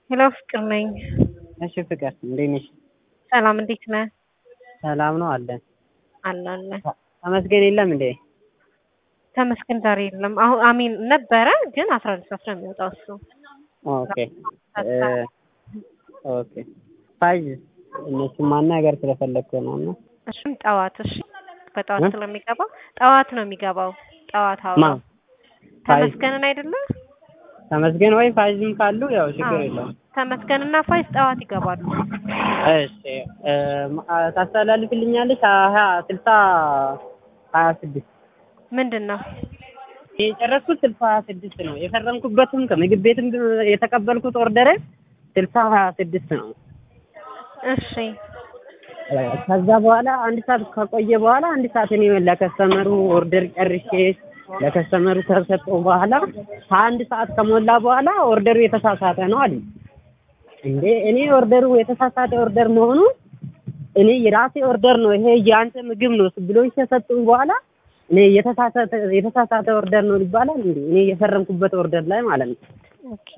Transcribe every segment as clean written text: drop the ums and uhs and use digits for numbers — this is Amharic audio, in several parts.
ሄሎ ፍቅር ነኝ። እሺ ፍቅር እንዴት ነሽ? ሰላም እንዴት ነህ? ሰላም ነው አለን። አለ ተመስገን የለም እንዴ? ተመስገን ዛሬ የለም። አሁን አሚን ነበረ ግን 12 ሰዓት ነው የሚወጣው እሱ። ኦኬ ኦኬ ፋይዝ እነሱ ማናገር ስለፈለኩ ነው እና እሱም ጠዋት እሺ፣ በጠዋት ስለሚገባ ጠዋት ነው የሚገባው። ጠዋት አውራ ተመስገንን አይደለም ተመስገን ወይ ፋይዝም ካሉ ያው ችግር የለውም። ተመስገንና ፋይዝ ጠዋት ይገባሉ። እሺ ታስተላልፍልኛለሽ? 26 ምንድነው የጨረስኩት 26 ነው የፈረምኩበትም ከምግብ ቤትም የተቀበልኩት ኦርደር 26 ነው። እሺ ከዛ በኋላ አንድ ሰዓት ከቆየ በኋላ አንድ ሰዓት እኔ ለከስተመሩ ኦርደር ጨርሼ ለከስተመሩ ከሰጠው በኋላ አንድ ሰዓት ከሞላ በኋላ ኦርደሩ የተሳሳተ ነው አለኝ። እንዴ እኔ ኦርደሩ የተሳሳተ ኦርደር መሆኑ እኔ የራሴ ኦርደር ነው ይሄ ያንተ ምግብ ነው ብሎኝ ከሰጡኝ በኋላ እኔ የተሳሳተ ኦርደር ነው ይባላል እንዴ? እኔ የፈረምኩበት ኦርደር ላይ ማለት ነው። ኦኬ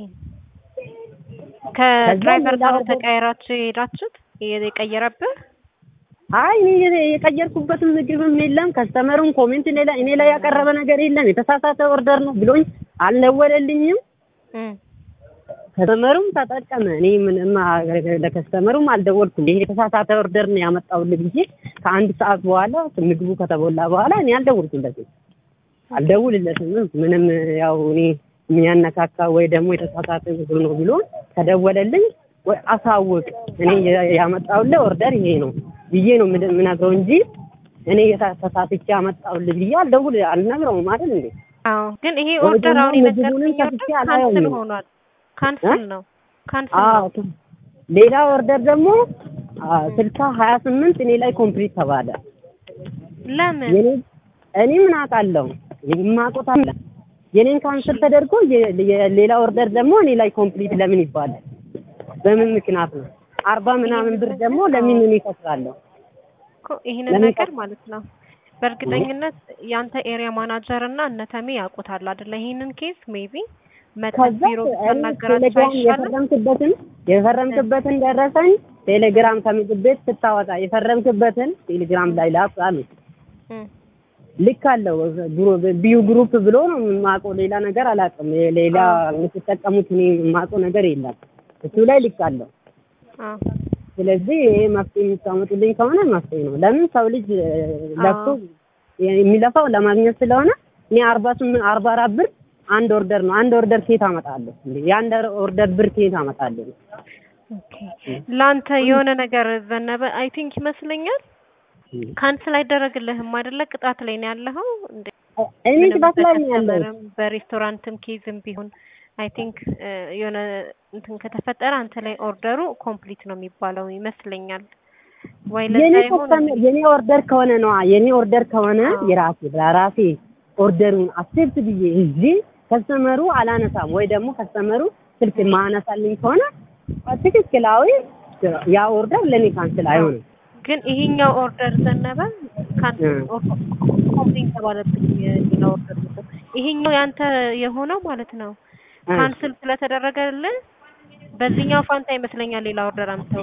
ከድራይቨር ጋር ተቀያይራችሁ ሄዳችሁት የቀየረብህ? አይ እኔ የቀየርኩበትም ምግብም የለም ከስተመሩን ኮሜንት ሌላ እኔ ላይ ያቀረበ ነገር የለም። የተሳሳተ ኦርደር ነው ብሎኝ አልደወለልኝም። ከስተመሩም ተጠቀመ። እኔ ምንም ለከስተመሩም አልደወልኩም። ይሄ የተሳሳተ ኦርደር ነው ያመጣውልኝ ብዬ ከአንድ ሰዓት በኋላ ምግቡ ከተበላ በኋላ እኔ አልደውልለትም። ምንም ያው እኔ የሚያነካካ ወይ ደግሞ የተሳሳተ ምግብ ነው ብሎ ከደወለልኝ ወይ አሳውቅ እኔ ያመጣውልህ ኦርደር ይሄ ነው ብዬ ነው የምነግረው እንጂ እኔ ተሳስቼ ያመጣውልህ ብዬ አልነግረውም ማለት እንዴ። አዎ ግን ይሄ ኦርደር አሁን የነገርኩኝ ካንስል ሆኗል። ካንስል ነው ካንስል። ሌላ ኦርደር ደግሞ 28 እኔ ላይ ኮምፕሊት ተባለ። ለምን? እኔ ምን አውቃለሁ? የማውቀው አለ የኔን ካንስል ተደርጎ የሌላ ኦርደር ደግሞ እኔ ላይ ኮምፕሊት ለምን ይባላል? በምን ምክንያት ነው? 40 ምናምን ብር ደግሞ ለምን እኔ እከፍላለሁ? ይሄንን ነገር ማለት ነው በእርግጠኝነት ያንተ ኤሪያ ማናጀር እና እነተሜ ያውቁታል አይደለ? ይሄንን ኬስ ሜቢ መታቢሮ ተናገራችሁ አይሻልም? የፈረምክበትን ደረሰኝ ቴሌግራም ከምግብ ቤት ስታወጣ የፈረምክበትን ቴሌግራም ላይ ላጻሉ ልክ አለው ቢዩ ግሩፕ ብሎ ነው የማውቀው። ሌላ ነገር አላውቅም። ሌላ የምትጠቀሙት እኔ የማውቀው ነገር የለም። እሱ ላይ ልክ አለው። ስለዚህ ይሄ መፍትሄ የምታመጡልኝ ከሆነ መፍትሄ ነው። ለምን ሰው ልጅ ለፍቶ የሚለፋው ለማግኘት ስለሆነ እኔ 44 ብር አንድ ኦርደር ነው። አንድ ኦርደር ከየት አመጣለሁ እንዴ? የአንድ ኦርደር ብር ከየት አመጣለሁ? ኦኬ ላንተ የሆነ ነገር ዘነበ አይ ቲንክ ይመስለኛል ካንስል አይደረግልህም አይደለ? ቅጣት ላይ ነው ያለኸው እንዴ? እኔ ቅጣት ላይ ነው ያለኸው። በሬስቶራንትም ኬዝም ቢሆን አይ ቲንክ የሆነ እንትን ከተፈጠረ አንተ ላይ ኦርደሩ ኮምፕሊት ነው የሚባለው ይመስለኛል። ወይ የኔ ኦርደር ከሆነ ነው የኔ ኦርደር ከሆነ የራሴ ኦርደሩን አክሴፕት ብዬ እዚህ ከስተመሩ አላነሳም ወይ ደግሞ ከስተመሩ ስልክ ማነሳልኝ ከሆነ ትክክላዊ ያ ኦርደር ለኔ ካንስል አይሆንም። ግን ይሄኛው ኦርደር ዘነበ ካንስል ኮምፕሊት ተባለብኝ ሌላ ኦርደር ነው ይሄኛው ያንተ የሆነው ማለት ነው። ካንስል ስለተደረገልን በዚህኛው ፋንታ ይመስለኛል ሌላ ኦርደር አምጥተው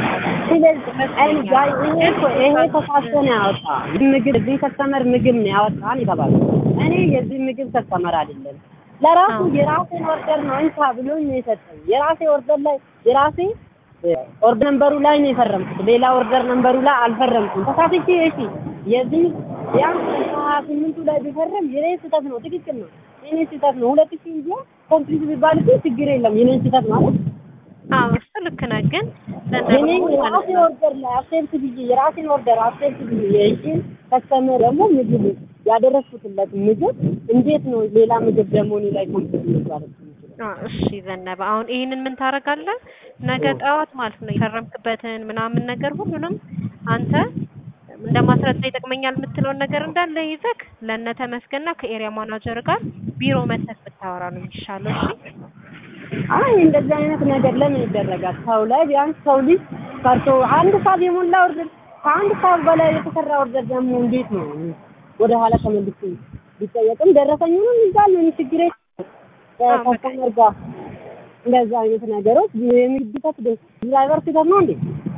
ይሄ ተሳስቶ ነው ያወጣ ምግብ እዚህ ከስተመር ምግብ ነው ያወጣን ይባላል። እኔ የዚህ ምግብ ከስተመር አይደለም ለራሱ የራሴን ኦርደር ነው እንካ ብሎኝ ነው የሰጠኝ። የራሴ ኦርደር ላይ የራሴ ኦርደር ነምበሩ ላይ ነው የፈረምኩት። ሌላ ኦርደር ነምበሩ ላይ አልፈረምኩም። ተሳስቼ እሺ የዚህ ያን 28 ላይ ቢፈረም የኔ ስህተት ነው። ትክክል ነው። የኔ ስህተት ነው። 2000 እንጂ ኮምፕሊት ቢባል ችግር የለም። የኔ ስህተት ማለት አዎ እሱ ልክ ነህ። ግን የኔ የራሴ ኦርደር ላይ አክሴፕት ብዬ የራሴን ኦርደር አክሴፕት ብዬ እሺ ከስተመር ደግሞ ምግብ ያደረኩትለት ምግብ እንዴት ነው ሌላ ምግብ ደግሞ እኔ ላይ ኮምፕሊት ይባላል? እሺ ዘነበ አሁን ይሄንን ምን ታረጋለህ? ነገ ጠዋት ማለት ነው የፈረምክበትን ምናምን ነገር ሁሉንም አንተ እንደማስረጃ ይጠቅመኛል የምትለውን ነገር እንዳለ ይዘህ ለእነ ተመስገንና ከኤሪያ ማናጀር ጋር ቢሮ መተህ ብታወራ ነው የሚሻለው። እሺ አይ እንደዚህ አይነት ነገር ለምን ይደረጋል? ሰው ላይ ቢያንስ ሰው ልጅ ፈርቶ አንድ ሰዓት የሞላ ኦርደር ከአንድ ሰዓት በላይ የተሰራ ኦርደር ደግሞ እንዴት ነው ወደ ኋላ ተመልሶ ቢጠየቅም ደረሰኝ ነው ይዛል ነው ችግር ከስተመር ጋር እንደዛ አይነት ነገሮች የሚድፈት ድራይቨር ሲገርም ነው እንዴ?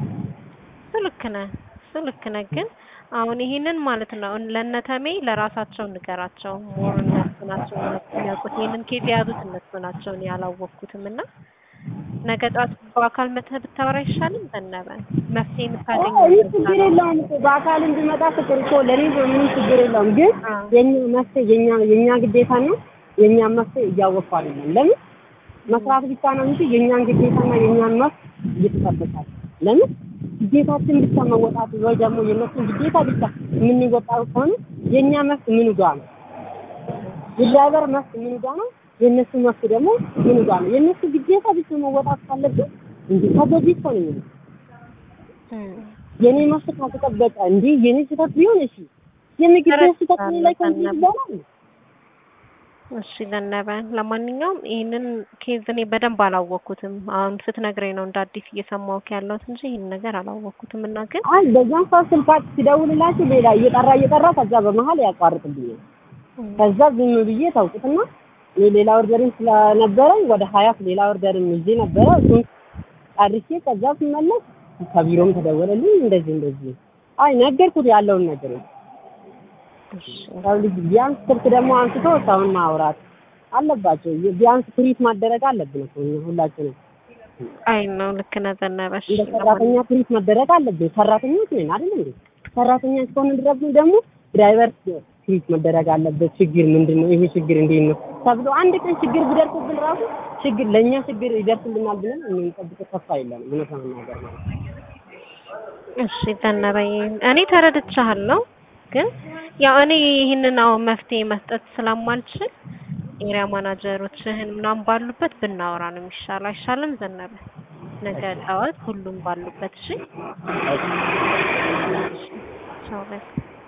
ልክ ነህ ግን አሁን ይሄንን ማለት ነው ለነተሜ ለራሳቸው ንገራቸው። ሞር እነሱ ናቸው የሚያውቁት። ይሄንን ኬዝ የያዙት እነሱ ናቸው፣ እኔ አላወቅኩትም። እና ነገ ጠዋት በአካል መተህ ብታወራ አይሻልም? ዘነበ መፍትሄ የምታገኘው ችግር የለውም እኮ በአካል እንድመጣ ፍቅር እኮ ለኔ ምንም ችግር የለውም። ግን የኛ መፍትሄ የኛ ግዴታ ነው። የኛ መፍትሄ እያወቅኩ አይደለም። ለምን መስራት ብቻ ነው እንጂ የኛን ግዴታና የኛን መፍት እየተጠበቃል። ለምን ግዴታችን ብቻ መወጣት ወይ ደግሞ የነሱን ግዴታ ብቻ የምንወጣው ከሆነ የኛ መፍት ምን ጋር ነው? የድራይቨር መፍት ምን ጋር ነው? የነሱ መፍት ደግሞ ምን ጋር ነው? የነሱ ግዴታ ብቻ መወጣት ካለብን እንዴ ታዲያ ቢሆን ነው የኔ መፍት ካልተጠበቀ እንዴ የኔ ስህተት ቢሆን እሺ የምግብ ስህተት ላይ ከዚህ ይባላል። እሺ ዘነበ፣ ለማንኛውም ይሄንን ኬዝ እኔ በደንብ አላወቅኩትም። አሁን ስትነግረኝ ነው እንደ አዲስ እየሰማሁት ያለሁት እንጂ ይሄን ነገር አላወቅኩትም። እና ግን አይ በዛን ሰዓት ስልካት ሲደውልላችሁ ሌላ እየጠራ ከዛ በመሃል ያቋርጥብኛል። ከዛ ዝም ብዬ ታውቁትና ሌላ ኦርደርን ስለነበረኝ ወደ 20 ሌላ ኦርደርን ይዤ ነበረ። እሱን አድርሼ ከዛ ስመለስ ከቢሮም ተደወለልኝ እንደዚህ አይ ነገርኩት ያለውን ነገር ልጅ ቢያንስ ስልክ ደግሞ አንስቶ ሰውን ማውራት አለባቸው። ቢያንስ ትሪት ማደረግ አለብን እኮ ሁላችንም። አይ ነው ልክ ነህ ዘነበሽ። ሰራተኛ ትሪት መደረግ አለብን። ሰራተኞች ነን አይደል እንዴ? ሰራተኛ እስከሆነ ድረስ ደግሞ ድራይቨር ትሪት መደረግ አለበት። ችግር ምንድነው? ይሄ ችግር እንዴት ነው ተብሎ አንድ ቀን ችግር ቢደርስብን ራሱ ችግር ለኛ ችግር ይደርስልናል ብለን እንጠብቅ ተስፋ የለንም። እውነት ነገር ነው። እሺ ዘነበ፣ እኔ ተረድቻለሁ። ግን ያው እኔ ይሄንን አሁን መፍትሄ መስጠት ስለማልችል ኤሪያ ማናጀሮችህን ምናምን ባሉበት ብናወራ ነው የሚሻለው። አይሻልም ዘነበ? ነገ ጠዋት ሁሉም ባሉበት። እሺ ቻው።